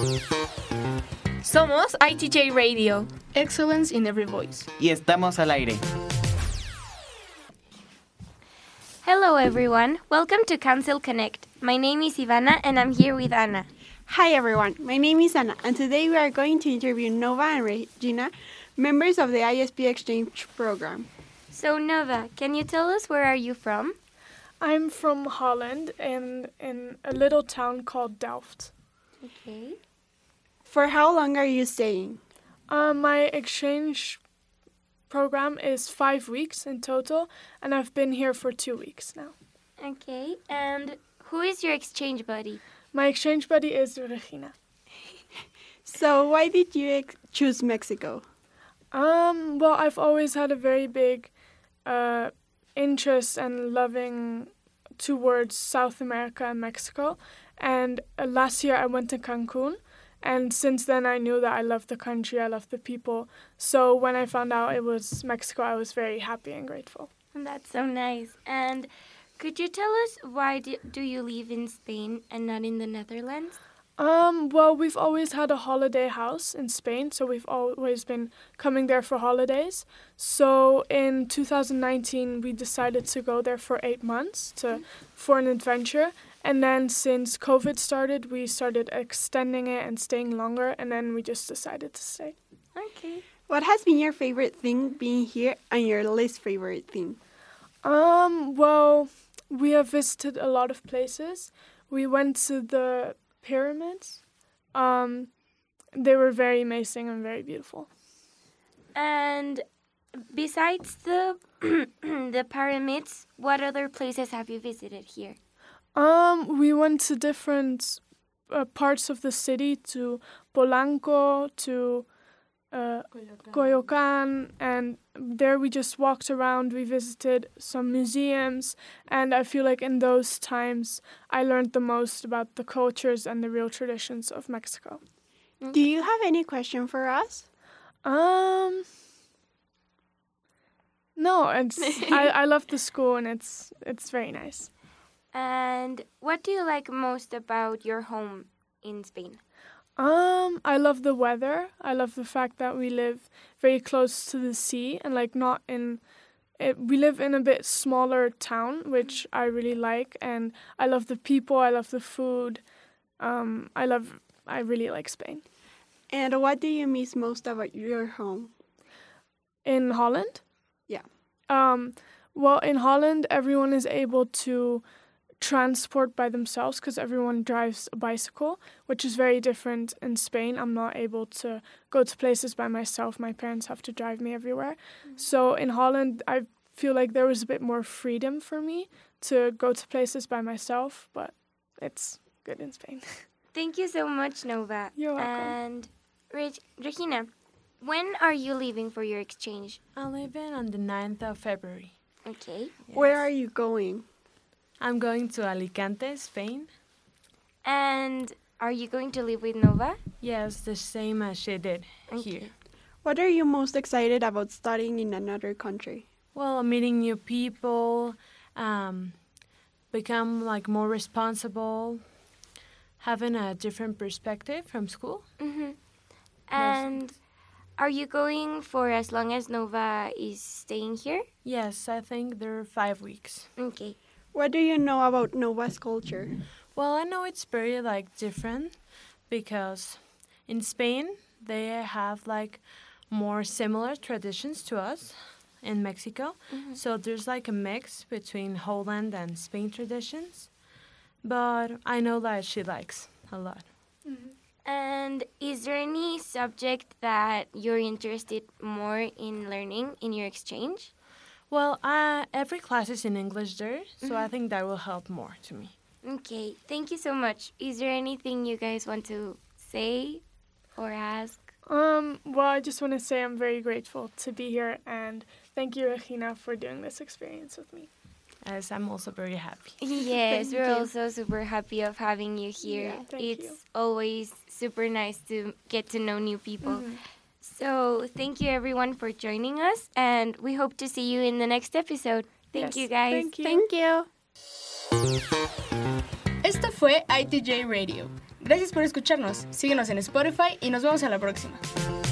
Somos ITJ Radio. Excellence in every voice. Y estamos al aire. Hello everyone, welcome to Council Connect. My name is Ivana and I'm here with Anna. Hi everyone, my name is Anna and today we are going to interview Nova and Regina, members of the ISP Exchange Program. So Nova, can you tell us where are you from? I'm from Holland and in a little town called Delft. Okay. For how long are you staying? My exchange program is 5 weeks in total, and I've been here for 2 weeks now. Okay, and who is your exchange buddy? My exchange buddy is Regina. So why did you choose Mexico? Well, I've always had a very big interest and loving towards South America and Mexico. And last year I went to Cancun. And since then I knew that I loved the country, I loved the people. So when I found out it was Mexico, I was very happy and grateful. That's so nice. And could you tell us why do you live in Spain and not in the Netherlands? Well, we've always had a holiday house in Spain, so we've always been coming there for holidays. So in 2019, we decided to go there for 8 months for an adventure. And then since COVID started, we started extending it and staying longer, and then we just decided to stay. Okay. What has been your favorite thing being here and your least favorite thing? Well, we have visited a lot of places. We went to the pyramids. They were very amazing and very beautiful. And besides the the pyramids, what other places have you visited here? We went to different parts of the city, to Polanco, to Coyoacán, and there we just walked around. We visited some museums, and I feel like in those times I learned the most about the cultures and the real traditions of Mexico. Do you have any question for us? No, I love the school and it's very nice. And what do you like most about your home in Spain? I love the weather. I love the fact that we live very close to the sea and we live in a bit smaller town, which I really like. And I love the people. I love the food. I really like Spain. And what do you miss most about your home? In Holland? Yeah. Well, in Holland, everyone is able to transport by themselves because everyone drives a bicycle, which is very different in Spain. I'm not able to go to places by myself. My parents have to drive me everywhere. So in Holland, I feel like there was a bit more freedom for me to go to places by myself, but it's good in Spain. Thank you so much, Nova. You're welcome. And Regina, when are you leaving for your exchange? I'm leaving on the 9th of February. Okay. Yes. Where are you going? I'm going to Alicante, Spain. And are you going to live with Nova? Yes, the same as she did here. What are you most excited about studying in another country? Well, meeting new people, become more responsible, having a different perspective from school. Mm-hmm. And are you going for as long as Nova is staying here? Yes, I think they're 5 weeks. Okay. What do you know about Nova's culture? Well, I know it's very different because in Spain they have more similar traditions to us in Mexico. Mm-hmm. So there's a mix between Holland and Spain traditions. But I know that she likes a lot. Mm-hmm. And is there any subject that you're interested more in learning in your exchange? Well, every class is in English there, so I think that will help more to me. Okay, thank you so much. Is there anything you guys want to say or ask? Well, I just want to say I'm very grateful to be here, and thank you, Regina, for doing this experience with me. As I'm also very happy. Yes, we're also super happy of having you here. Yeah, it's always super nice to get to know new people. Mm-hmm. So thank you everyone for joining us, and we hope to see you in the next episode. Thank you guys. Thank you. Thank you. Esto fue ITJ Radio. Gracias por escucharnos. Síguenos en Spotify y nos vemos en la próxima.